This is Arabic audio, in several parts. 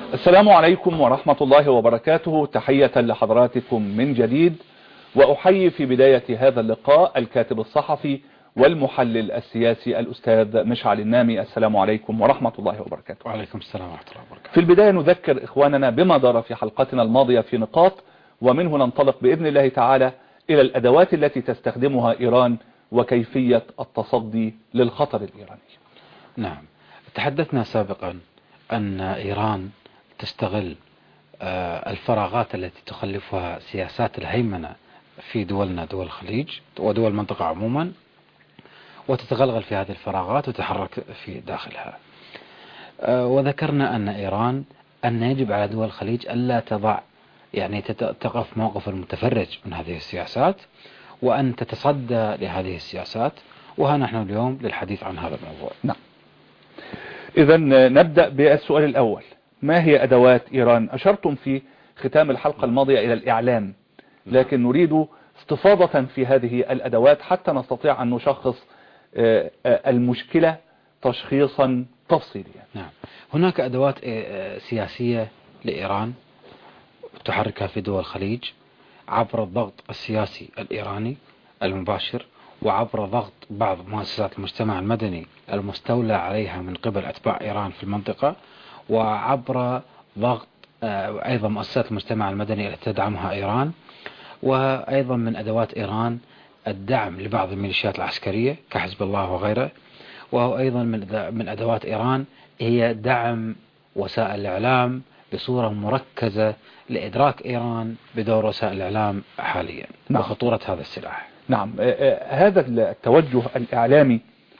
السلام عليكم ورحمة الله وبركاته. تحية لحضراتكم من جديد، وأحيي في بداية هذا اللقاء الكاتب الصحفي والمحلل السياسي الأستاذ مشعل النامي. السلام عليكم ورحمة الله وبركاته. وعليكم السلام ورحمة الله وبركاته. في البداية نذكر إخواننا بما دار في حلقتنا الماضية في نقاط، ومنه ننطلق بإذن الله تعالى إلى الأدوات التي تستخدمها إيران وكيفية التصدي للخطر الإيراني. نعم، تحدثنا سابقا أن إيران تستغل الفراغات التي تخلفها سياسات الهيمنة في دولنا، دول الخليج ودول المنطقة عموما، وتتغلغل في هذه الفراغات وتتحرك في داخلها. وذكرنا أن إيران أن يجب على دول الخليج ألا تضع تقف موقف المتفرج من هذه السياسات، وأن تتصدى لهذه السياسات. وها نحن اليوم للحديث عن هذا الموضوع. نعم، إذا نبدأ بالسؤال الأول: ما هي أدوات إيران؟ أشرتم في ختام الحلقة الماضية إلى الإعلام، لكن نريد استفاضة في هذه الأدوات حتى نستطيع أن نشخص المشكلة تشخيصا تفصيليا. نعم، هناك أدوات سياسية لإيران تحركها في دول الخليج عبر الضغط السياسي الإيراني المباشر، وعبر ضغط بعض مؤسسات المجتمع المدني المستولى عليها من قبل أتباع إيران في المنطقة، وعبر ضغط أيضا مؤسسات المجتمع المدني التي تدعمها إيران. وأيضا من أدوات إيران الدعم لبعض الميليشيات العسكرية كحزب الله وغيره. وأيضا من أدوات إيران هي دعم وسائل الإعلام بصورة مركزة لإدراك إيران بدور وسائل الإعلام حاليا. نعم. وخطورة هذا السلاح. نعم، هذا التوجه الإعلامي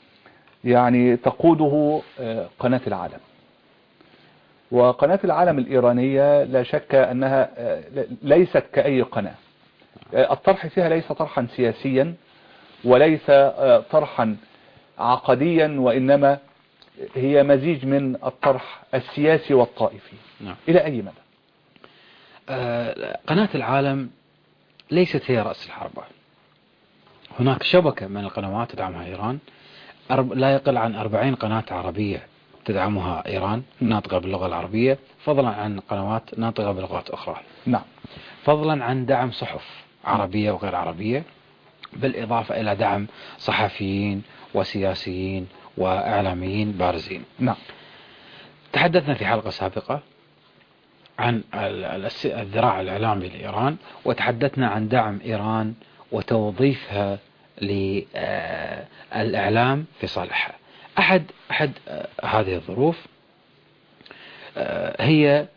تقوده قناة العالم، وقناة العالم الإيرانية لا شك أنها ليست كأي قناة. الطرح فيها ليس طرحا سياسيا وليس طرحا عقديا، وإنما هي مزيج من الطرح السياسي والطائفي. نعم. إلى أي مدى؟ قناة العالم ليست هي رأس الحربة. هناك شبكة من القنوات تدعمها إيران، لا يقل عن 40 قناة عربية تدعمها إيران ناطقة باللغة العربية، فضلا عن قنوات ناطقة بلغات أخرى. نعم. فضلا عن دعم صحف عربية وغير عربية، بالإضافة إلى دعم صحفيين وسياسيين وإعلاميين بارزين. نعم. تحدثنا في حلقة سابقة عن الذراع الإعلامي لإيران، وتحدثنا عن دعم إيران وتوظيفها للإعلام في صالحها. أحد هذه الظروف هي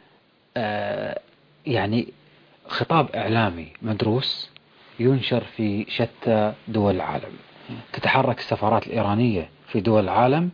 خطاب إعلامي مدروس ينشر في شتى دول العالم. تتحرك السفارات الإيرانية في دول العالم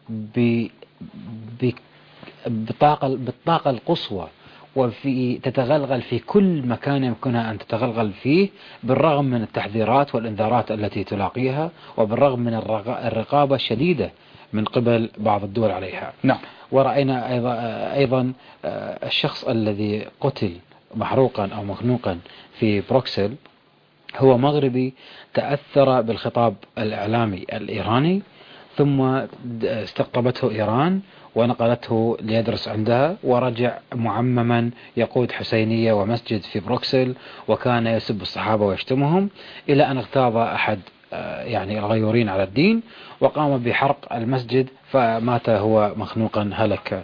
بالطاقة القصوى، تتغلغل في كل مكان يمكنها أن تتغلغل فيه، بالرغم من التحذيرات والإنذارات التي تلاقيها، وبالرغم من الرقابة الشديدة من قبل بعض الدول عليها. نعم. ورأينا أيضا الشخص الذي قتل محروقا أو مخنوقا في بروكسل هو مغربي تأثر بالخطاب الإعلامي الإيراني، ثم استقطبته إيران ونقلته ليدرس عندها، ورجع معمما يقود حسينية ومسجد في بروكسل، وكان يسب الصحابة ويشتمهم، إلى أن اغتاظ أحد الغيورين على الدين وقام بحرق المسجد، فمات هو مخنوقا، هلك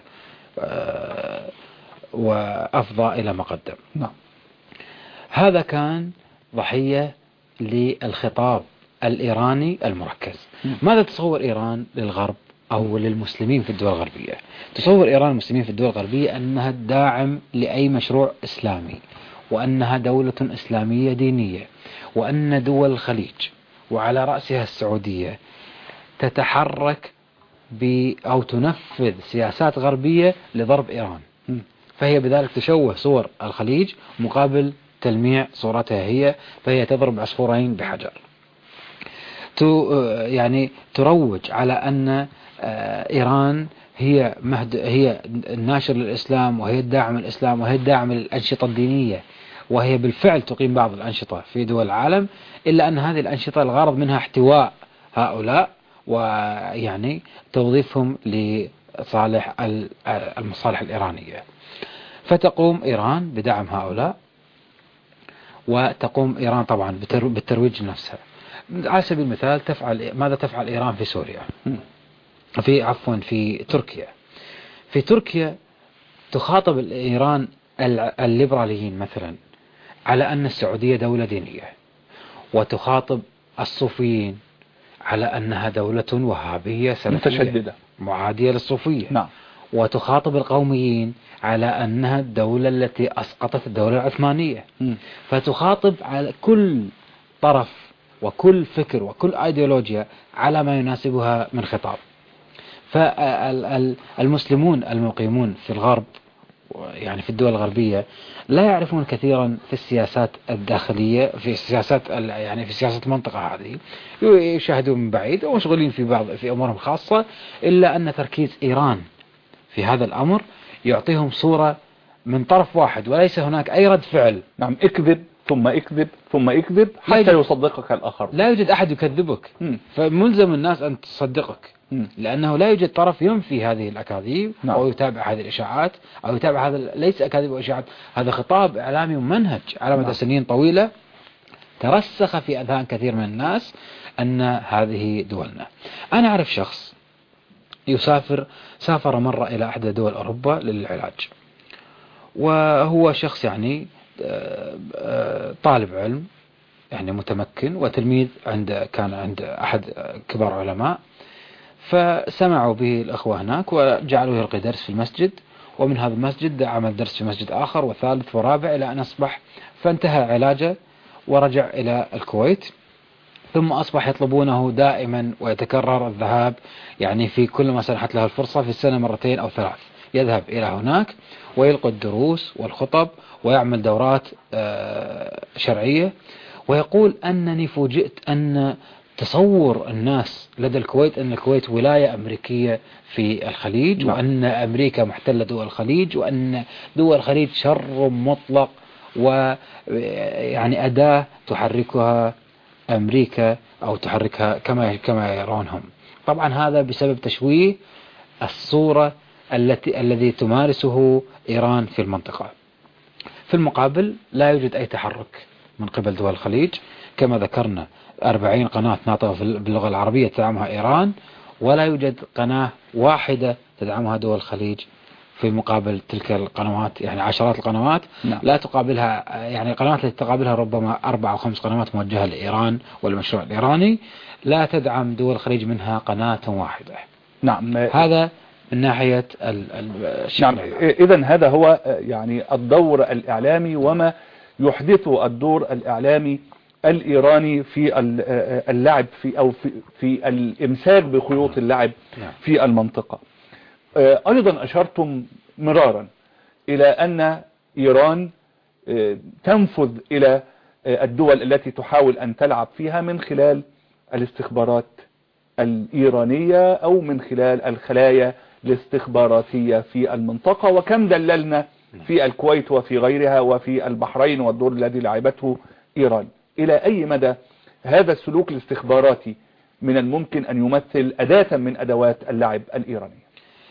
وأفضى إلى ما قدم. نعم. هذا كان ضحية للخطاب الإيراني المركز. ماذا تصور إيران للغرب أو للمسلمين في الدول الغربية؟ تصور إيران المسلمين في الدول الغربية أنها داعم لأي مشروع إسلامي، وأنها دولة إسلامية دينية، وأن دول الخليج وعلى رأسها السعودية تتحرك أو تنفذ سياسات غربية لضرب إيران، فهي بذلك تشوه صور الخليج مقابل تلميع صورتها هي، فهي تضرب عصفورين بحجر. تروج على أن إيران هي الناشر للإسلام، وهي الداعم للإسلام، وهي الداعم للأنشطة الدينية، وهي بالفعل تقيم بعض الأنشطة في دول العالم، إلا أن هذه الأنشطة الغرض منها احتواء هؤلاء، توظيفهم صالح المصالح الإيرانية. فتقوم إيران بدعم هؤلاء، وتقوم إيران طبعا بالترويج لنفسها. على سبيل المثال ماذا تفعل إيران في سوريا؟ في تركيا. في تركيا تخاطب إيران الليبراليين مثلا على أن السعودية دولة دينية، وتخاطب الصوفيين على أنها دولة وهابية سلفية متشددة معادية للصوفية. نعم. وتخاطب القوميين على أنها الدولة التي أسقطت الدولة العثمانية. فتخاطب على كل طرف وكل فكر وكل أيديولوجيا على ما يناسبها من خطاب. فالمسلمون المقيمون في الغرب، يعني في الدول الغربية، لا يعرفون كثيرا في السياسات الداخلية، في سياسات المنطقة هذه، يشاهدون من بعيد ومشغولين في أمورهم خاصة، إلا أن تركيز إيران في هذا الأمر يعطيهم صورة من طرف واحد، وليس هناك أي رد فعل. نعم، اكذب ثم اكذب ثم اكذب حتى يصدقك الآخر. لا يوجد أحد يكذبك، فملزم الناس أن تصدقك، لأنه لا يوجد طرف ينفي هذه الأكاذيب. نعم. أو يتابع هذه الإشاعات، أو يتابع هذا، ليس أكاذيب وإشاعات، هذا خطاب إعلامي ومنهج على مدى سنين طويلة ترسخ في أذهان كثير من الناس أن هذه دولنا. أنا أعرف شخص سافر مرة إلى إحدى دول أوروبا للعلاج، وهو شخص طالب علم متمكن وتلميذ كان عند أحد كبار علماء. فسمعوا به الأخوة هناك وجعلوه يلقي درس في المسجد، ومن هذا المسجد عمل درس في مسجد آخر وثالث ورابع إلى أن أصبح، فانتهى علاجه ورجع إلى الكويت. ثم أصبح يطلبونه دائما ويتكرر الذهاب، في كل ما سنحت له الفرصة في السنة مرتين أو 3 يذهب إلى هناك ويلقي الدروس والخطب ويعمل دورات شرعية. ويقول أنني فوجئت أن تصور الناس لدى الكويت أن الكويت ولاية أمريكية في الخليج، وأن أمريكا محتلة دول الخليج، وأن دول الخليج شر مطلق، أداة تحركها أمريكا أو تحركها كما يرونهم. طبعا هذا بسبب تشويه الصورة الذي تمارسه إيران في المنطقة. في المقابل لا يوجد أي تحرك من قبل دول الخليج، كما ذكرنا 40 قناة ناطقة باللغة العربية تدعمها إيران، ولا يوجد قناة واحدة تدعمها دول الخليج في مقابل تلك القنوات، عشرات القنوات. نعم. لا تقابلها، القنوات التي تقابلها ربما 4 أو 5 قنوات موجهة لإيران والمشروع الإيراني، لا تدعم دول الخليج منها قناة واحدة. نعم. هذا من ناحية نعم. إذن هذا هو الدور الإعلامي، وما يحدثه الدور الإعلامي الإيراني في اللعب في الإمساك بخيوط اللعب في المنطقة. أيضا أشرتم مرارا إلى أن إيران تنفذ إلى الدول التي تحاول أن تلعب فيها من خلال الاستخبارات الإيرانية أو من خلال الخلايا الاستخباراتية في المنطقة، وكم دللنا في الكويت وفي غيرها وفي البحرين والدور الذي لعبته إيران. إلى أي مدى هذا السلوك الاستخباراتي من الممكن أن يمثل أداة من أدوات اللعب الإيرانية؟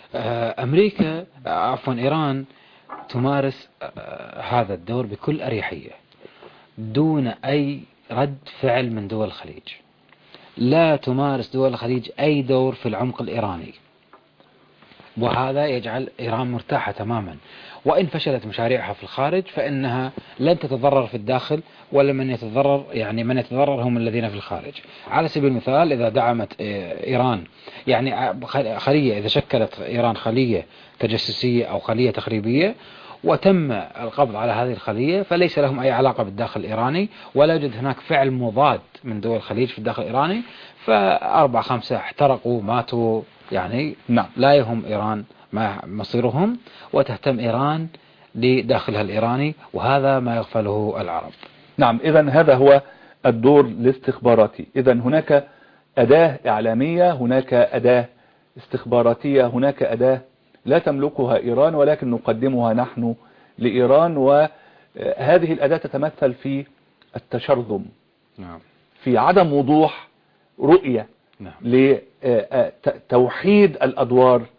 إيران تمارس هذا الدور بكل أريحية دون أي رد فعل من دول الخليج. لا تمارس دول الخليج أي دور في العمق الإيراني، وهذا يجعل إيران مرتاحة تماما. وإن فشلت مشاريعها في الخارج فإنها لن تتضرر في الداخل، ولا من يتضرر هم الذين في الخارج. على سبيل المثال، إذا دعمت إيران خلية، إذا شكلت إيران خلية تجسسية أو خلية تخريبية وتم القبض على هذه الخلية، فليس لهم أي علاقة بالداخل الإيراني، ولا يوجد هناك فعل مضاد من دول الخليج في الداخل الإيراني، ف4 5 احترقوا ماتوا، نعم. لا يهم إيران ما مصيرهم، وتهتم إيران لداخلها الإيراني، وهذا ما يغفله العرب. نعم. إذن هذا هو الدور الاستخباراتي. إذن هناك أداة إعلامية، هناك أداة استخباراتية، هناك أداة لا تملكها إيران ولكن نقدمها نحن لإيران، وهذه الأداة تتمثل في التشرذم، في عدم وضوح رؤية لتوحيد الأدوار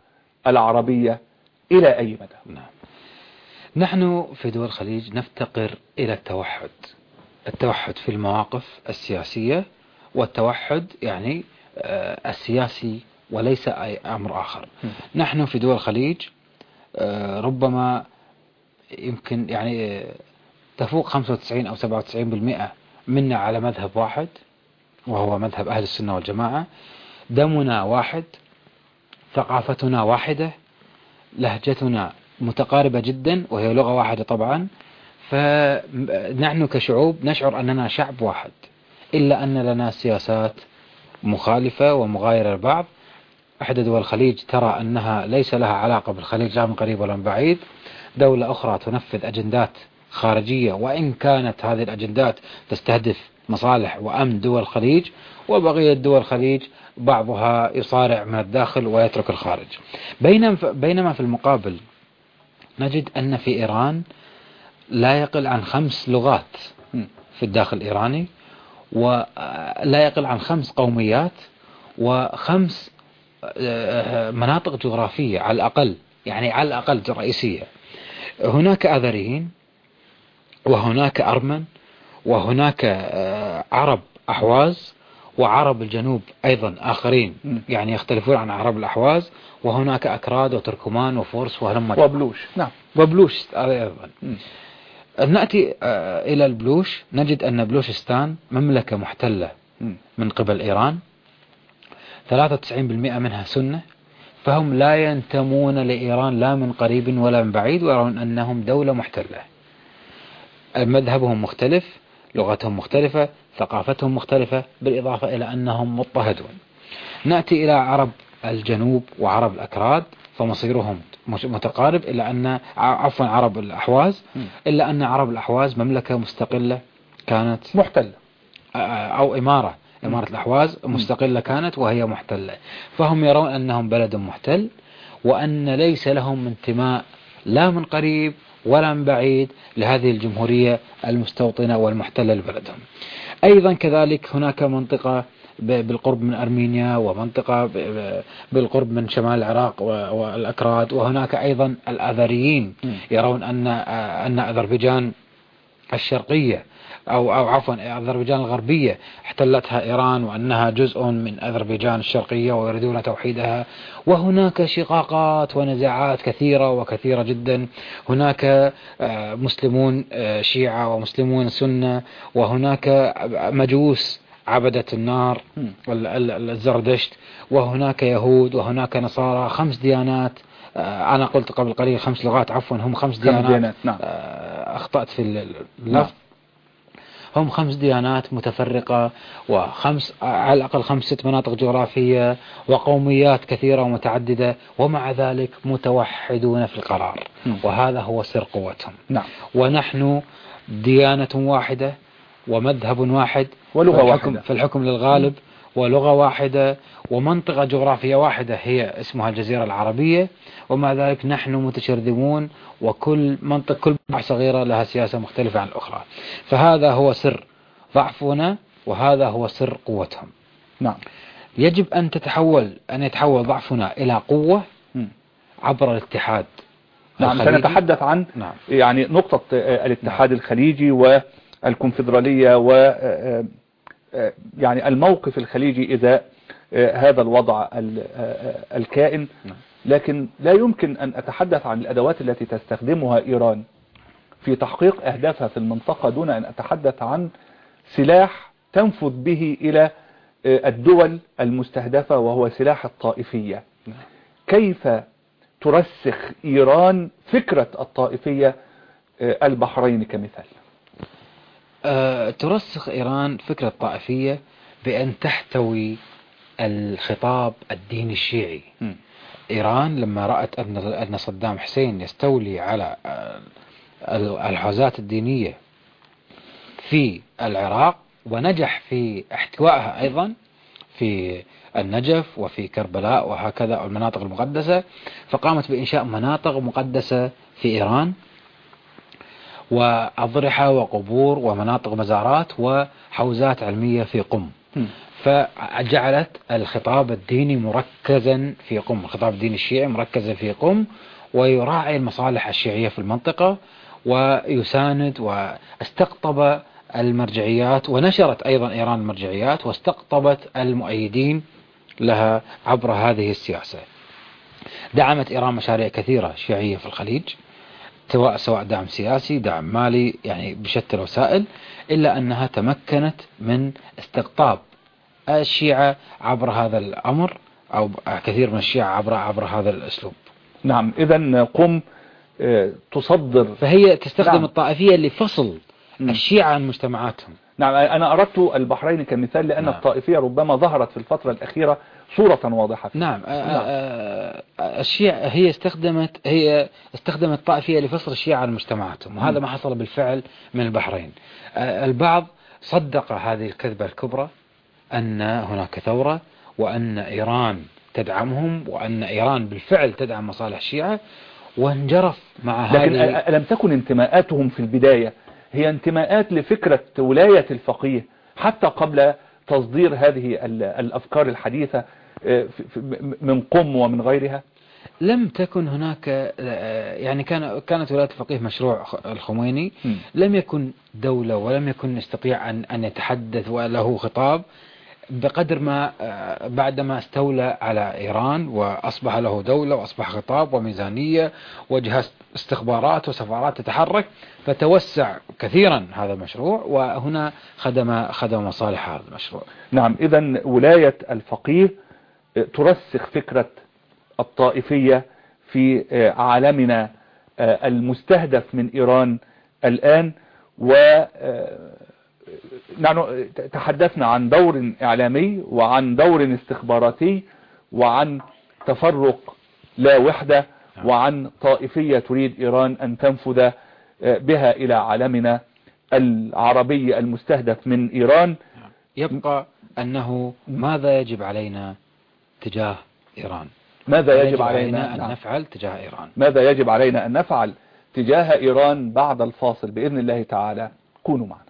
العربية إلى أي مدى؟ نعم. نحن في دول الخليج نفتقر إلى التوحد في المواقف السياسية، والتوحد يعني السياسي وليس أي أمر آخر. نحن في دول الخليج ربما يمكن يعني تفوق 95 أو 97% منا على مذهب واحد، وهو مذهب أهل السنة والجماعة. دمنا واحد، ثقافتنا واحدة، لهجتنا متقاربة جدا وهي لغة واحدة طبعا. فنحن كشعوب نشعر أننا شعب واحد، إلا أن لنا سياسات مخالفة ومغايرة لبعض. إحدى دول الخليج ترى أنها ليس لها علاقة بالخليج لا من قريب ولا من بعيد. دولة أخرى تنفذ أجندات خارجية، وإن كانت هذه الأجندات تستهدف مصالح وأمن دول الخليج، وبقية دول الخليج بعضها يصارع من الداخل ويترك الخارج. بينما في المقابل نجد أن في إيران لا يقل عن 5 لغات في الداخل الإيراني، ولا يقل عن 5 قوميات، و5 مناطق جغرافية على الأقل، يعني على الأقل رئيسية. هناك آذريين، وهناك أرمن، وهناك عرب أحواز، وعرب الجنوب أيضا آخرين يعني يختلفون عن عرب الأحواز، وهناك أكراد وتركمان وفرس وبلوش. نعم، وبلوش أيضا. نأتي إلى البلوش، نجد أن بلوشستان مملكة محتلة من قبل إيران، 93% منها سنة، فهم لا ينتمون لإيران لا من قريب ولا من بعيد، ويرون أنهم دولة محتلة. مذهبهم مختلف، لغتهم مختلفة، ثقافتهم مختلفة، بالإضافة إلى أنهم مضطهدون. نأتي إلى عرب الجنوب وعرب الأكراد، فمصيرهم متقارب، إلا أن عرب الأحواز، إلا أن عرب الأحواز مملكة مستقلة كانت محتلة، أو إمارة الأحواز مستقلة كانت وهي محتلة. فهم يرون أنهم بلد محتل، وأن ليس لهم انتماء لا من قريب ولا من بعيد لهذه الجمهورية المستوطنة والمحتلة لبلدهم. أيضا كذلك هناك منطقة بالقرب من أرمينيا، ومنطقة بالقرب من شمال العراق والأكراد، وهناك أيضا الآذريين يرون أن أذربيجان الشرقية أو عفوا أذربيجان الغربية احتلتها إيران، وأنها جزء من أذربيجان الشرقية ويريدون توحيدها. وهناك شقاقات ونزاعات كثيرة وكثيرة جدا. هناك مسلمون شيعة ومسلمون سنة، وهناك مجوس عبدة النار الزردشت، وهناك يهود، وهناك نصارى. 5 ديانات. أنا قلت قبل قليل 5 لغات، عفوا هم 5 ديانات. نعم. أخطأت في اللفظ. هم 5 ديانات متفرقة، على الأقل 5 مناطق جغرافية، وقوميات كثيرة ومتعددة، ومع ذلك متوحدون في القرار. وهذا هو سر قوتهم. نعم. ونحن ديانة واحدة ومذهب واحد ولغة واحدة في الحكم للغالب، ولغة واحدة، ومنطقة جغرافية واحدة هي اسمها الجزيرة العربية. ومع ذلك نحن متشرذمون، وكل منطقة كل بقعة صغيرة لها سياسة مختلفة عن الأخرى. فهذا هو سر ضعفنا، وهذا هو سر قوتهم. نعم. يجب أن يتحول ضعفنا إلى قوة عبر الاتحاد. نعم، سنتحدث عن يعني نقطة الاتحاد الخليجي والكونفدرالية و يعني الموقف الخليجي إذا هذا الوضع الكائن. لكن لا يمكن أن أتحدث عن الأدوات التي تستخدمها إيران في تحقيق أهدافها في المنطقة دون أن أتحدث عن سلاح تنفذ به إلى الدول المستهدفة، وهو سلاح الطائفية. كيف ترسخ إيران فكرة الطائفية؟ البحرين كمثال. ترسخ إيران فكرة الطائفية بأن تحتوي الخطاب الديني الشيعي. إيران لما رأت أن صدام حسين يستولي على الحوزات الدينية في العراق، ونجح في احتوائها أيضا في النجف وفي كربلاء وهكذا المناطق المقدسة، فقامت بإنشاء مناطق مقدسة في إيران، وأضرحة وقبور ومناطق مزارات وحوزات علمية في قم فجعلت الخطاب الديني مركزا في قم، الخطاب الديني الشيعي مركزا في قم، ويراعي المصالح الشيعية في المنطقة، ويساند واستقطب المرجعيات، ونشرت أيضا إيران المرجعيات واستقطبت المؤيدين لها عبر هذه السياسة. دعمت إيران مشاريع كثيرة شيعية في الخليج، سواء دعم سياسي، دعم مالي، يعني بشتى الوسائل، إلا أنها تمكنت من استقطاب الشيعة عبر هذا الأمر، أو كثير من الشيعة عبر هذا الأسلوب. نعم، إذن قم تصدر، فهي تستخدم نعم. الطائفية لفصل الشيعة عن مجتمعاتهم. نعم، أنا أردت البحرين كمثال لأن نعم. الطائفية ربما ظهرت في الفترة الأخيرة صورة واضحة فيه. نعم. الشيعة هي استخدمت الطائفية لفصل الشيعة عن مجتمعاتهم، وهذا ما حصل بالفعل من البحرين. البعض صدق هذه الكذبة الكبرى أن هناك ثورة، وأن إيران تدعمهم، وأن إيران بالفعل تدعم مصالح الشيعة، وانجرف مع هذه. لكن ألم تكن انتماءاتهم في البداية هي انتماءات لفكرة ولاية الفقيه حتى قبل تصدير هذه الأفكار الحديثة من قم ومن غيرها؟ لم تكن هناك، يعني كانت ولاية الفقيه مشروع الخميني، لم يكن دولة ولم يكن يستطيع أن يتحدث وله خطاب بقدر ما بعدما استولى على إيران وأصبح له دولة وأصبح خطاب وميزانية وجهاز استخبارات وسفارات تتحرك، فتوسع كثيرا هذا المشروع، وهنا خدم مصالح هذا المشروع. نعم، إذن ولاية الفقيه ترسخ فكرة الطائفية في عالمنا المستهدف من إيران الآن. نحن تحدثنا عن دور إعلامي وعن دور استخباراتي وعن تفرق لا وحدة وعن طائفية تريد إيران أن تنفذ بها إلى عالمنا العربي المستهدف من إيران. يبقى أنه ماذا يجب علينا تجاه إيران؟ ماذا يجب علينا أن نفعل تجاه إيران؟ ماذا يجب علينا أن نفعل تجاه إيران بعد الفاصل بإذن الله تعالى؟ كونوا معنا.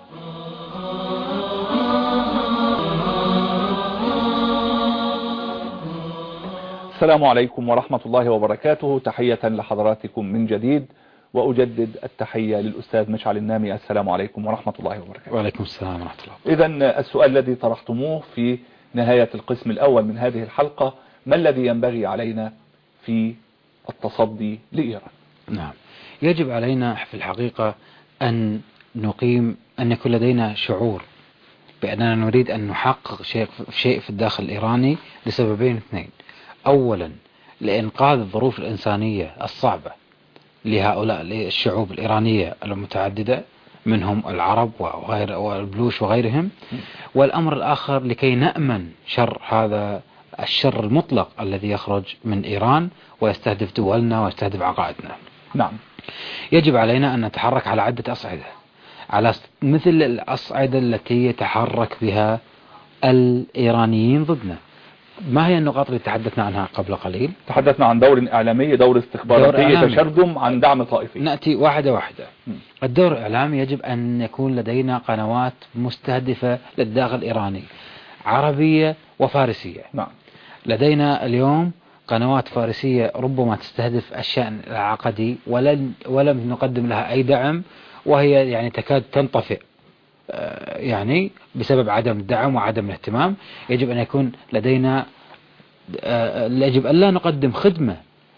السلام عليكم ورحمة الله وبركاته، تحية لحضراتكم من جديد، وأجدد التحية للأستاذ مشعل النامي. السلام عليكم ورحمة الله وبركاته. وعليكم السلام ورحمة الله. إذن السؤال الذي طرحتموه في نهاية القسم الأول من هذه الحلقة: ما الذي ينبغي علينا في التصدي لإيران؟ نعم، يجب علينا في الحقيقة أن يكون لدينا شعور بأننا نريد أن نحقق شيء في الداخل الإيراني لسببين اثنين. أولا، لإنقاذ الظروف الإنسانية الصعبة لهؤلاء الشعوب الإيرانية المتعددة، منهم العرب والبلوش وغيرهم. والأمر الآخر لكي نأمن شر هذا الشر المطلق الذي يخرج من إيران ويستهدف دولنا ويستهدف عقائدنا. نعم، يجب علينا أن نتحرك على عدة أصعدة، على مثل الأصعدة التي يتحرك بها الإيرانيين ضدنا. ما هي النقاط اللي تحدثنا عنها قبل قليل؟ تحدثنا عن دور إعلامي، دور استخباراتي، تشرذم، عن دعم طائفي. نأتي واحدة واحدة. الدور الإعلامي يجب أن يكون لدينا قنوات مستهدفة للداخل الإيراني، عربية وفارسية. نعم. لدينا اليوم قنوات فارسية ربما تستهدف الشأن العقدي ولم نقدم لها أي دعم، وهي يعني تكاد تنطفئ يعني بسبب عدم الدعم وعدم الاهتمام. يجب أن يكون لدينا يجب أن لا نقدم خدمة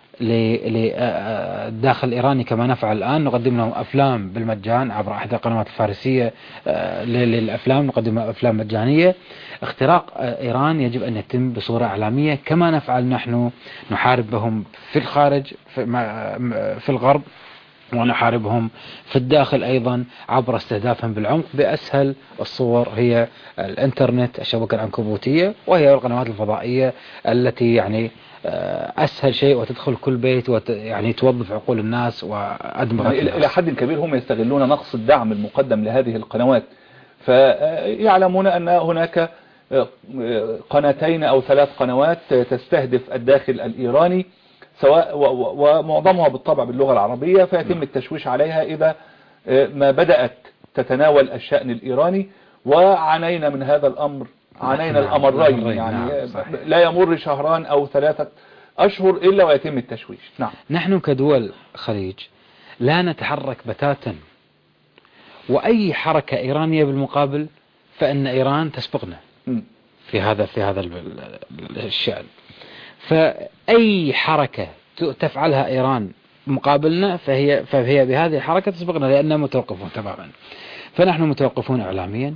للداخل الإيراني كما نفعل الآن، نقدم لهم أفلام بالمجان عبر أحد القنوات الفارسية للأفلام، نقدم أفلام مجانية. اختراق إيران يجب أن يتم بصورة إعلامية كما نفعل نحن، نحارب بهم في الخارج في الغرب، ونحاربهم في الداخل أيضا عبر استهدافهم بالعمق بأسهل الصور، هي الإنترنت، الشبكة العنكبوتية، وهي القنوات الفضائية التي يعني أسهل شيء وتدخل كل بيت يعني توظف عقول الناس وأدمغة يعني إلى حد كبير هم يستغلون نقص الدعم المقدم لهذه القنوات، فيعلمون أن هناك قناتين أو 3 قنوات تستهدف الداخل الإيراني سواء ومعظمها بالطبع باللغة العربية، فيتم التشويش عليها إذا ما بدأت تتناول الشأن الإيراني. وعانينا من هذا الأمر عانينا الأمرين، يعني لا يمر شهران أو 3 أشهر إلا ويتم التشويش. نعم. نحن كدول خليج لا نتحرك بتاتا، وأي حركة إيرانية بالمقابل فإن إيران تسبقنا في هذا الشأن. فأي حركة تفعلها إيران مقابلنا فهي بهذه الحركة تسبقنا، لأننا متوقفون تماما. فنحن متوقفون إعلاميا،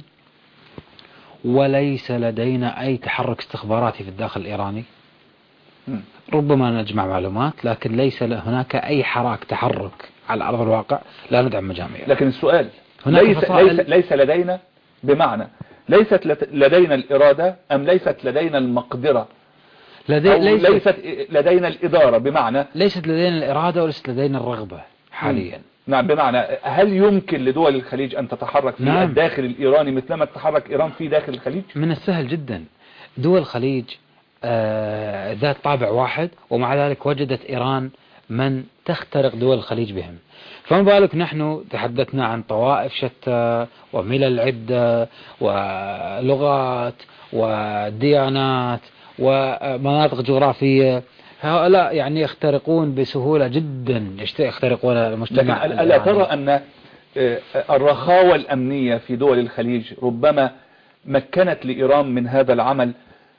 وليس لدينا أي تحرك استخباراتي في الداخل الإيراني. ربما نجمع معلومات، لكن ليس هناك أي تحرك على أرض الواقع. لا ندعم مجامع. لكن السؤال ليس لدينا، بمعنى ليست لدينا الإرادة أم ليست لدينا المقدرة، ليست لدينا الإدارة، بمعنى ليست لدينا الإرادة وليست لدينا الرغبة حاليا. نعم. بمعنى هل يمكن لدول الخليج أن تتحرك في نعم. الداخل الإيراني مثلما تتحرك إيران في داخل الخليج؟ من السهل جدا. دول الخليج ذات طابع واحد، ومع ذلك وجدت إيران من تخترق دول الخليج بهم. فما بالك نحن تحدثنا عن طوائف شتى وملل عدة ولغات وديانات ومناطق جغرافية. هؤلاء يعني يخترقون بسهولة جدا، يخترقون المجتمع. لكن ألا ترى أن الرخاوة الأمنية في دول الخليج ربما مكنت لإيران من هذا العمل؟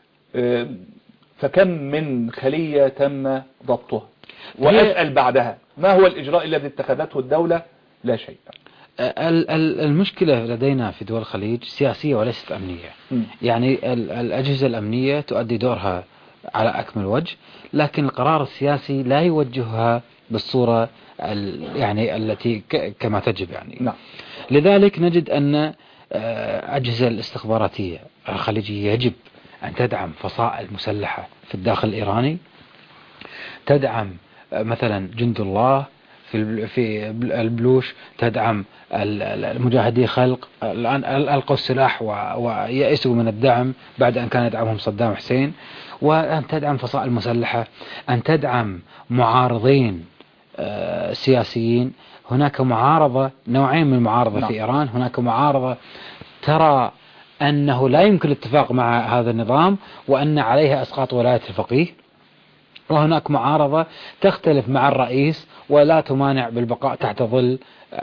فكم من خلية تم ضبطها؟ وأسأل بعدها، ما هو الإجراء الذي اتخذته الدولة؟ لا شيء. المشكلة لدينا في دول الخليج سياسية وليست أمنية. يعني الأجهزة الأمنية تؤدي دورها على أكمل وجه، لكن القرار السياسي لا يوجهها بالصورة يعني التي كما تجب يعني. نعم. لذلك نجد أن أجهزة الاستخباراتية الخليجية يجب أن تدعم فصائل مسلحة في الداخل الإيراني، تدعم مثلا جند الله في البلوش، تدعم المجاهدي خلق. الآن ألقوا السلاح ويأسوا من الدعم بعد أن كان يدعمهم صدام حسين. وأن تدعم فصائل مسلحة، أن تدعم معارضين سياسيين. هناك معارضة، نوعين من المعارضة. نعم. في إيران هناك معارضة ترى أنه لا يمكن الاتفاق مع هذا النظام وأن عليها أسقاط ولاية الفقيه، وهناك معارضة تختلف مع الرئيس ولا تمانع بالبقاء تحت ظل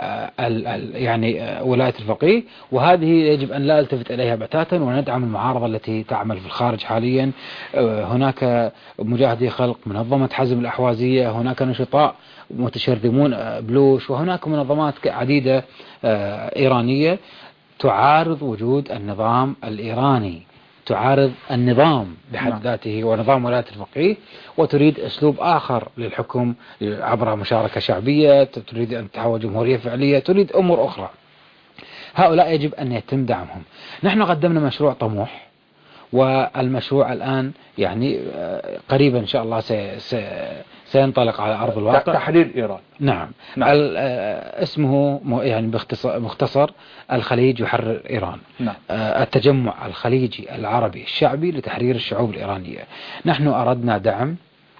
يعني ولاية الفقيه. وهذه يجب أن لا نلتفت إليها بتاتا، وندعم المعارضة التي تعمل في الخارج حاليا. هناك مجاهدي خلق، منظمة حزم الأحوازية، هناك نشطاء متشرذمون بلوش، وهناك منظمات عديدة إيرانية تعارض وجود النظام الإيراني، تعارض النظام بحد ذاته ونظام ولاية الفقيه، وتريد أسلوب آخر للحكم عبر مشاركة شعبية، تريد أن تحول جمهورية فعلية، تريد أمور أخرى. هؤلاء يجب أن يتم دعمهم. نحن قدمنا مشروع طموح، والمشروع الآن يعني قريبا إن شاء الله سينطلق على أرض الواقع. تحرير إيران. نعم. اسمه يعني مختصر الخليج يحرر إيران. نعم. التجمع الخليجي العربي الشعبي لتحرير الشعوب الإيرانية. نحن أردنا دعم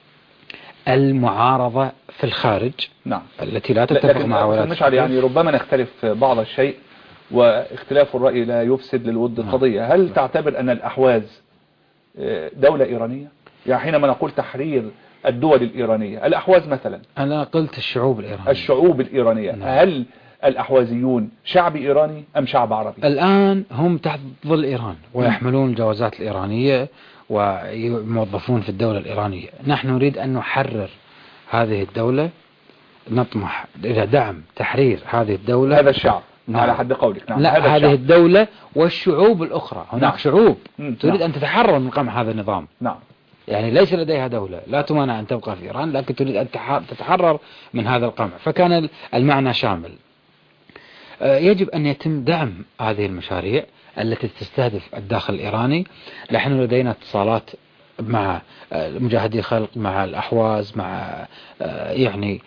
المعارضة في الخارج. نعم. التي لا تتفق مع ولاية. يعني ربما نختلف بعض الشيء، واختلاف الرأي لا يفسد للود القضية. هل تعتبر أن الأحواز دولة إيرانية؟ يعني حينما نقول تحرير الدول الإيرانية، الأحواز مثلا، أنا قلت الشعوب الإيرانية. الشعوب الإيرانية. نعم. هل الأحوازيون شعب إيراني أم شعب عربي؟ الآن هم تحت ظل إيران ويحملون الجوازات الإيرانية ويوظفون في الدولة الإيرانية. نحن نريد أن نحرر هذه الدولة، نطمح إلى دعم تحرير هذه الدولة. هذا الشعب. نعم. على حد قولك. نعم. لا، هذه الدولة والشعوب الأخرى. هناك نعم. شعوب تريد نعم. أن تتحرر من قمع هذا النظام. نعم. يعني ليس لديها دولة، لا تمانع أن تبقى في إيران، لكن تريد أن تتحرر من هذا القمع. فكان المعنى شامل. يجب أن يتم دعم هذه المشاريع التي تستهدف الداخل الإيراني. نحن لدينا اتصالات مع مجاهدي خلق، مع الأحواز، مع يعني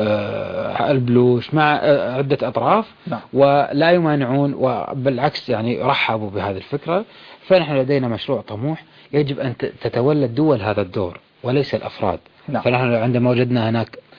البلوش، مع عدة أطراف. نعم. ولا يمانعون، وبالعكس يعني رحبوا بهذه الفكرة. فنحن لدينا مشروع طموح يجب أن تتولى الدول هذا الدور وليس الأفراد. نعم. فنحن عندما وجدنا هناك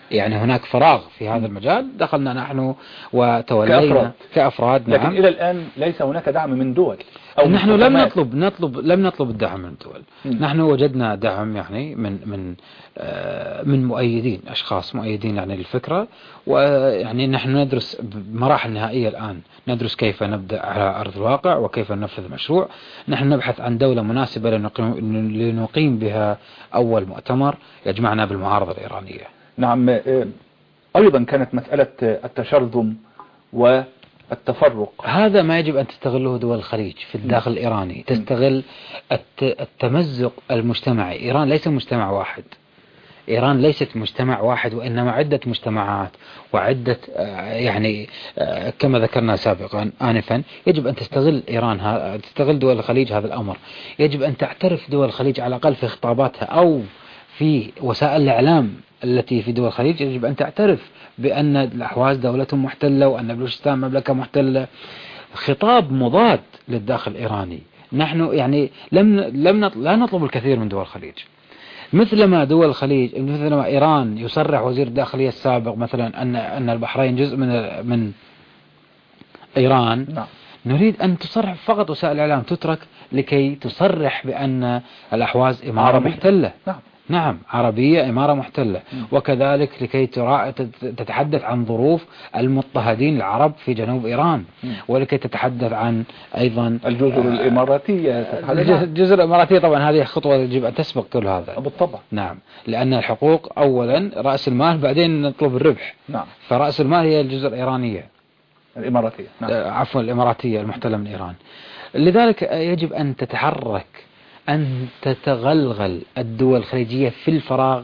يعني هناك فراغ في هذا المجال، دخلنا نحن وتولينا كأفراد. لكن نعم. إلى الآن ليس هناك دعم من دول أو نحن من لم حكومات. لم نطلب الدعم من الدول. نحن وجدنا دعم يعني من مؤيدين، أشخاص مؤيدين يعني للفكرة، ويعني نحن ندرس بمراحل نهائية الآن، ندرس كيف نبدأ على أرض الواقع وكيف ننفذ المشروع. نحن نبحث عن دولة مناسبة لنقيم بها أول مؤتمر يجمعنا بالمعارضة الإيرانية. نعم. أيضا كانت مسألة التشرذم والتفرق، هذا ما يجب أن تستغله دول الخليج في الداخل الإيراني، تستغل التمزق المجتمعي. إيران ليس مجتمع واحد، إيران ليست مجتمع واحد، وإنما عدة مجتمعات وعدة يعني كما ذكرنا سابقا آنفا. يجب أن تستغل إيران تستغل دول الخليج هذا الأمر. يجب أن تعترف دول الخليج على الأقل في خطاباتها أو في وسائل الإعلام التي في دول الخليج، يجب أن تعترف بأن الأحواز دولة محتلة وأن بلوشستان مملكة محتلة. خطاب مضاد للداخل الإيراني. نحن يعني لا نطلب الكثير من دول الخليج، مثلما دول الخليج، مثلما إيران يصرح وزير الداخلية السابق مثلا أن البحرين جزء من إيران. نعم. نريد أن تصرح فقط وسائل الإعلام تترك لكي تصرح بأن الأحواز إمارة محتلة. نعم. نعم، عربية إمارة محتلة. وكذلك لكي تتحدث عن ظروف المضطهدين العرب في جنوب إيران، ولكي تتحدث عن أيضا الجزر الإماراتية. الجزر الإماراتية طبعا هذه خطوة يجب أن تسبق كل هذا بالطبع. نعم، لأن الحقوق أولا رأس المال، بعدين نطلب الربح. نعم. فرأس المال هي الجزر الإيرانية الإماراتية. نعم. عفوا الإماراتية المحتلة من إيران. لذلك يجب أن تتحرك، أن تتغلغل الدول الخليجية في الفراغ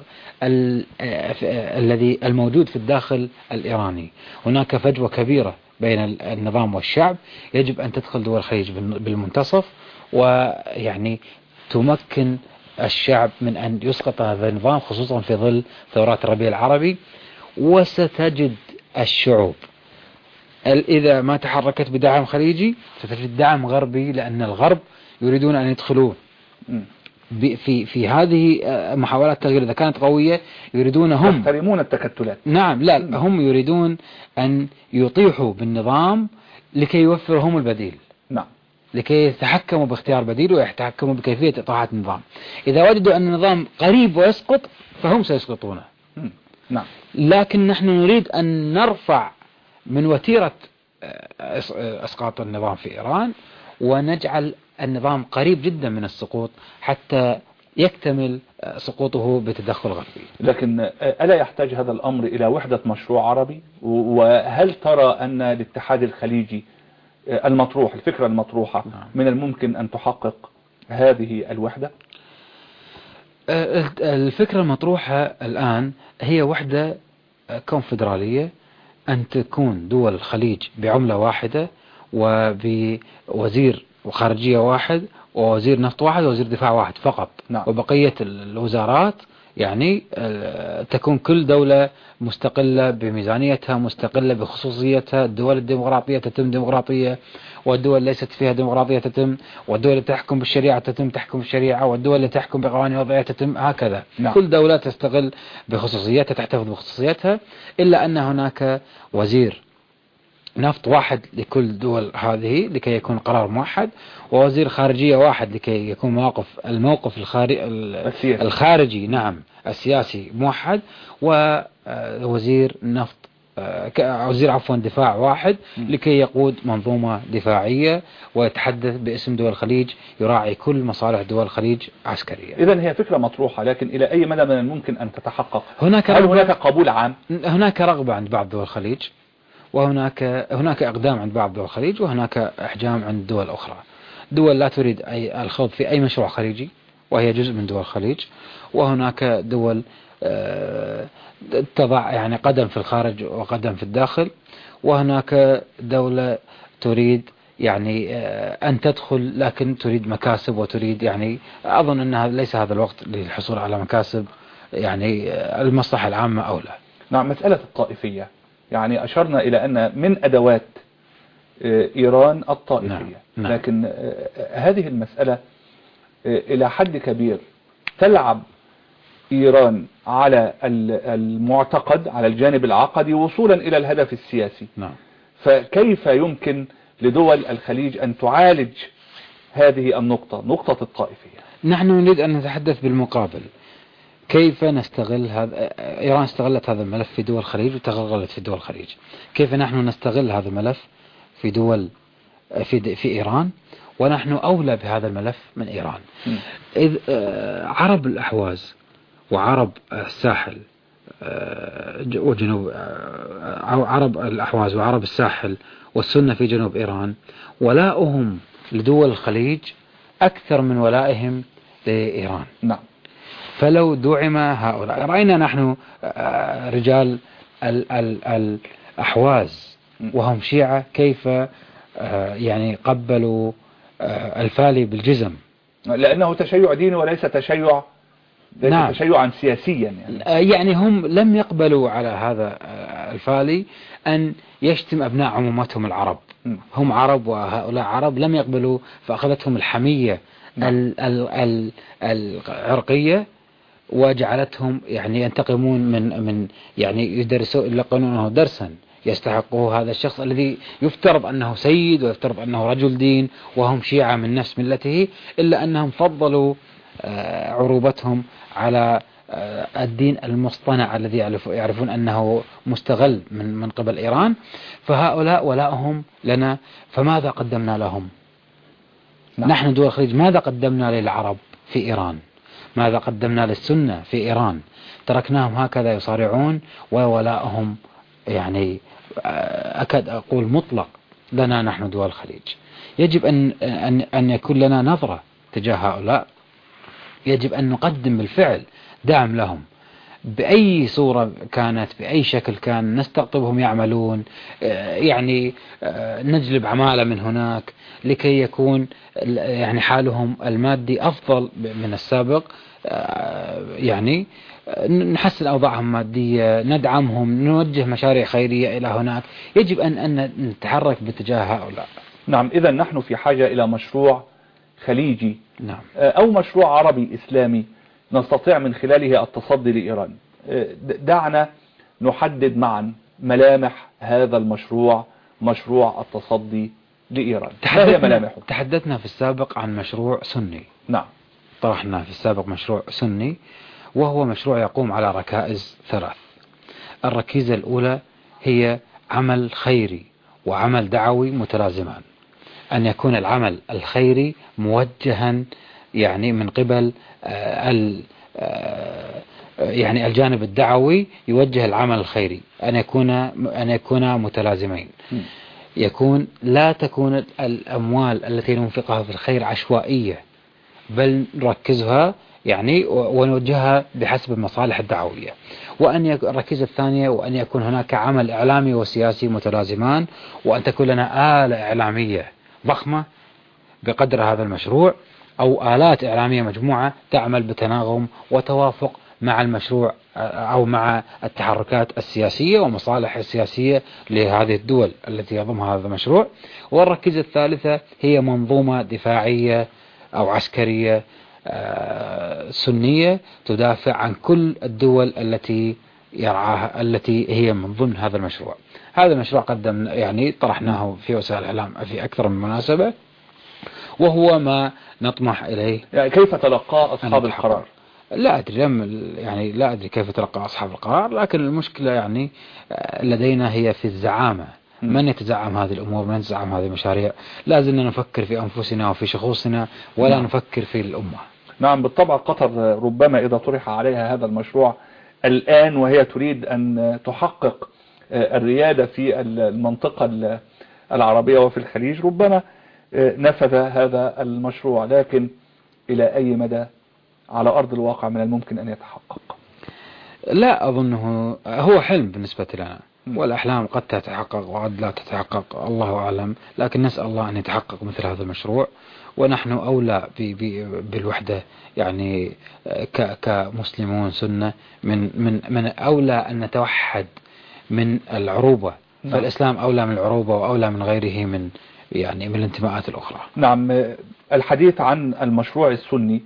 الذي الموجود في الداخل الإيراني. هناك فجوة كبيرة بين النظام والشعب، يجب أن تدخل دول الخليج بالمنتصف، ويعني تمكن الشعب من أن يسقط هذا النظام، خصوصا في ظل ثورات الربيع العربي. وستجد الشعوب إذا ما تحركت بدعم خليجي ستجد دعم غربي، لأن الغرب يريدون أن يدخلوا في هذه محاولات التغيير. إذا كانت قوية يريدون هم يحترمون التكتلات. نعم، لا هم يريدون أن يطيحوا بالنظام لكي يوفروا هم البديل. نعم. لكي يتحكموا باختيار بديل ويتحكموا بكيفية إطاحة النظام. إذا وجدوا أن النظام قريب ويسقط فهم سيسقطونه. نعم. لكن نحن نريد أن نرفع من وتيرة إسقاط النظام في إيران، ونجعل النظام قريب جدا من السقوط حتى يكتمل سقوطه بتدخل غربي. لكن ألا يحتاج هذا الأمر إلى وحدة مشروع عربي؟ وهل ترى أن الاتحاد الخليجي المطروح، الفكرة المطروحة، من الممكن أن تحقق هذه الوحدة؟ الفكرة المطروحة الآن هي وحدة كونفدرالية، أن تكون دول الخليج بعملة واحدة وبوزير وخارجية واحد ووزير نفط واحد ووزير دفاع واحد فقط. نعم. وبقية الوزارات يعني تكون كل دولة مستقلة بميزانيتها، مستقلة بخصوصيتها. الدول الديمقراطية تتم ديمقراطية، والدول ليست فيها ديمقراطية تتم، والدول اللي تحكم بالشريعة تحكم بالشريعة، والدول اللي تحكم بقوانين وضعية تتم هكذا. نعم. كل دولة تستغل بخصوصيتها، تحتفظ بخصوصيتها، إلا أن هناك وزير نفط واحد لكل دول هذه لكي يكون قرار موحد، ووزير خارجية واحد لكي يكون الموقف الخارجي نعم السياسي موحد، ووزير نفط وزير دفاع واحد لكي يقود منظومة دفاعية ويتحدث باسم دول الخليج، يراعي كل مصالح دول الخليج عسكريا. إذن هي فكرة مطروحة، لكن إلى أي مدى من الممكن أن تتحقق؟ هل هناك قبول عام؟ هناك رغبة عند بعض دول الخليج، وهناك إقدام عند بعض دول الخليج، وهناك إحجام عند دول أخرى. دول لا تريد الخوض في أي مشروع خليجي وهي جزء من دول الخليج، وهناك دول تضع يعني قدم في الخارج وقدم في الداخل، وهناك دولة تريد يعني أن تدخل لكن تريد مكاسب وتريد يعني أظن أنها ليس هذا الوقت للحصول على مكاسب، يعني المصلحة العامة أولى. نعم. مسألة الطائفية، يعني أشرنا إلى أن من أدوات إيران الطائفية. نعم. لكن هذه المسألة إلى حد كبير تلعب إيران على المعتقد، على الجانب العقدي، وصولا إلى الهدف السياسي. نعم. فكيف يمكن لدول الخليج أن تعالج هذه النقطة، نقطة الطائفية؟ نحن نريد أن نتحدث بالمقابل، كيف نستغل هذا. إيران استغلت هذا الملف في دول الخليج وتغلغلت في دول الخليج، كيف نحن نستغل هذا الملف في دول في إيران، ونحن أولى بهذا الملف من إيران. إذ عرب الأحواز وعرب الساحل وجنوب، عرب الأحواز وعرب الساحل والسنة في جنوب إيران، ولاؤهم لدول الخليج أكثر من ولائهم لإيران. نعم. فلو دعم هؤلاء، رأينا نحن رجال الأحواز وهم شيعة كيف يعني قبلوا الفالي بالجزم، لأنه تشيع ديني وليس تشيع، نعم، تشيعا سياسيا يعني هم لم يقبلوا على هذا الفالي أن يشتم أبناء عمومتهم العرب. هم عرب وهؤلاء عرب، لم يقبلوا، فأخذتهم الحمية العرقية وجعلتهم يعني ينتقمون من يعني يلقنونه درسا يستحقه هذا الشخص الذي يفترض أنه سيد ويفترض أنه رجل دين، وهم شيعة من نفس ملته، إلا أنهم فضلوا عروبتهم على الدين المصطنع الذي يعرفون أنه مستغل من قبل إيران. فهؤلاء ولاؤهم لنا، فماذا قدمنا لهم؟ نحن دول الخليج ماذا قدمنا للعرب في إيران؟ ماذا قدمنا للسنة في إيران؟ تركناهم هكذا يصارعون، وولاؤهم يعني أكاد أقول مطلق لنا نحن دول الخليج. يجب أن يكون لنا نظرة تجاه هؤلاء، يجب أن نقدم بالفعل دعم لهم بأي صورة كانت، بأي شكل كان، نستقطبهم يعملون، يعني نجلب عمالة من هناك لكي يكون يعني حالهم المادي أفضل من السابق، يعني نحسن أوضاعهم مادية، ندعمهم، نوجه مشاريع خيرية إلى هناك. يجب أن نتحرك باتجاه هؤلاء. نعم. إذا نحن في حاجة إلى مشروع خليجي، نعم، أو مشروع عربي إسلامي نستطيع من خلاله التصدي لإيران. دعنا نحدد معا ملامح هذا المشروع، مشروع التصدي لإيران. ما هي ملامحه؟ تحدثنا في السابق عن مشروع سني. نعم. طرحنا في السابق مشروع سني، وهو مشروع يقوم على ركائز 3. الركيزة الأولى هي عمل خيري وعمل دعوي متلازمان، أن يكون العمل الخيري موجها يعني من قبل يعني الجانب الدعوي يوجه العمل الخيري، أن يكون متلازمين. لا تكون الأموال التي ننفقها في الخير عشوائية، بل نركزها يعني ونوجهها بحسب المصالح الدعوية. الركيزة الثانية، وأن يكون هناك عمل إعلامي وسياسي متلازمان، وأن تكون لنا آلة إعلامية ضخمة بقدر هذا المشروع، أو آلات إعلامية مجموعة تعمل بتناغم وتوافق مع المشروع أو مع التحركات السياسية ومصالح السياسية لهذه الدول التي يضمها هذا المشروع. والركيزة الثالثة هي منظومة دفاعية أو عسكرية سنية تدافع عن كل الدول التي يرعاها، التي هي من ضمن هذا المشروع. هذا المشروع قدم يعني طرحناه في وسائل الإعلام في أكثر من مناسبة، وهو ما نطمح إليه. يعني كيف تلقى أصحاب القرار؟ لا أدري، يعني لا أدري كيف تلقى أصحاب القرار، لكن المشكلة يعني لدينا هي في الزعامة. من يتزعم هذه الأمور، من يتزعم هذه المشاريع؟ لازلنا نفكر في أنفسنا وفي شخوصنا، ولا نفكر في الأمة. نعم بالطبع. قطر ربما إذا طرح عليها هذا المشروع الآن وهي تريد أن تحقق الريادة في المنطقة العربية وفي الخليج، ربما نفذ هذا المشروع، لكن إلى أي مدى على أرض الواقع من الممكن أن يتحقق؟ لا أظنه، هو حلم بالنسبة لنا، والأحلام قد تتحقق وقد لا تتحقق، الله أعلم، لكن نسأل الله أن يتحقق مثل هذا المشروع. ونحن أولى بالوحدة، يعني كمسلمون سنة من أولى أن نتوحد من العروبة. فالإسلام أولى من العروبة وأولى من غيره من الانتماءات الأخرى. نعم. الحديث عن المشروع السني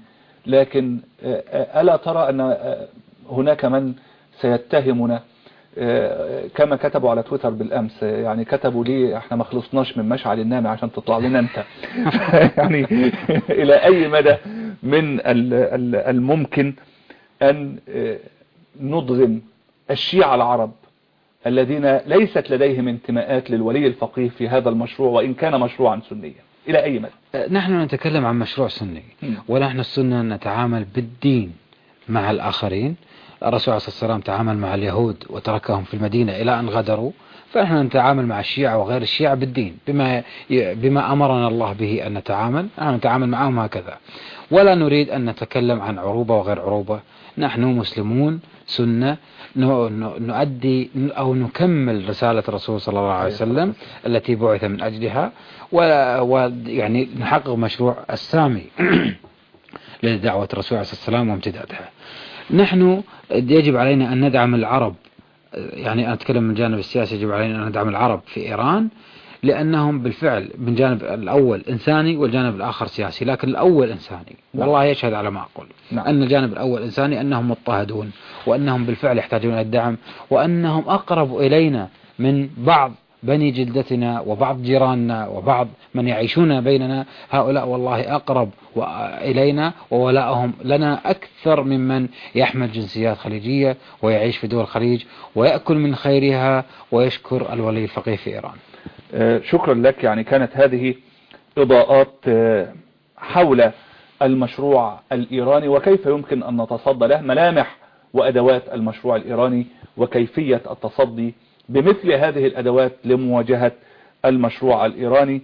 لكن ألا ترى أن هناك من سيتهمنا كما كتبوا على تويتر بالأمس، يعني كتبوا لي احنا ما خلصناش من مشعل النامي عشان تطلع لنا انت. يعني الى اي مدى من الممكن ان نضغم الشيعة العرب الذين ليست لديهم انتماءات للولي الفقيه في هذا المشروع وإن كان مشروعا سنيا، إلى أي مدى؟ نحن نتكلم عن مشروع سني، ونحن السنة نتعامل بالدين مع الآخرين. الرسول عليه الصلاة والسلام تعامل مع اليهود وتركهم في المدينة إلى أن غدروا، فنحن نتعامل مع الشيعة وغير الشيعة بالدين بما أمرنا الله به أن نتعامل، نحن نتعامل معهم هكذا، ولا نريد أن نتكلم عن عروبة وغير عروبة. نحن مسلمون سنة نؤدي أو نكمل رسالة الرسول صلى الله عليه وسلم التي بعث من أجلها، ويعني نحقق مشروع السامي لدعوة الرسول عليه الصلاة والسلام وامتدادها. نحن يجب علينا أن ندعم العرب، يعني أنا أتكلم من الجانب السياسي، يجب علينا أن ندعم العرب في إيران لأنهم بالفعل من جانب الأول إنساني والجانب الآخر سياسي، لكن الأول إنساني والله يشهد على ما أقول أن الجانب الأول إنساني، أنهم مضطهدون وأنهم بالفعل يحتاجون إلى الدعم، وأنهم أقرب إلينا من بعض بني جلدتنا وبعض جيراننا وبعض من يعيشون بيننا. هؤلاء والله أقرب إلينا وولاءهم لنا أكثر ممن يحمل جنسيات خليجية ويعيش في دول الخليج ويأكل من خيرها ويشكر الولي الفقيه في إيران. شكرا لك. يعني كانت هذه إضاءات حول المشروع الإيراني وكيف يمكن أن نتصدى له، ملامح وأدوات المشروع الإيراني وكيفية التصدي بمثل هذه الأدوات لمواجهة المشروع الإيراني.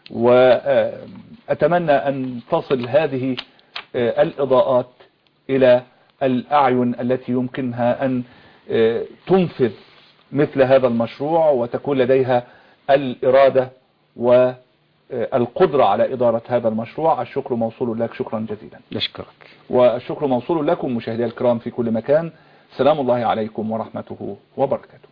وأتمنى أن تصل هذه الإضاءات إلى الأعين التي يمكنها أن تنفذ مثل هذا المشروع وتكون لديها الإرادة والقدرة على إدارة هذا المشروع. الشكر موصول لك، شكرا جزيلا. نشكرك. والشكر موصول لكم مشاهدي الكرام في كل مكان. سلام الله عليكم ورحمته وبركاته.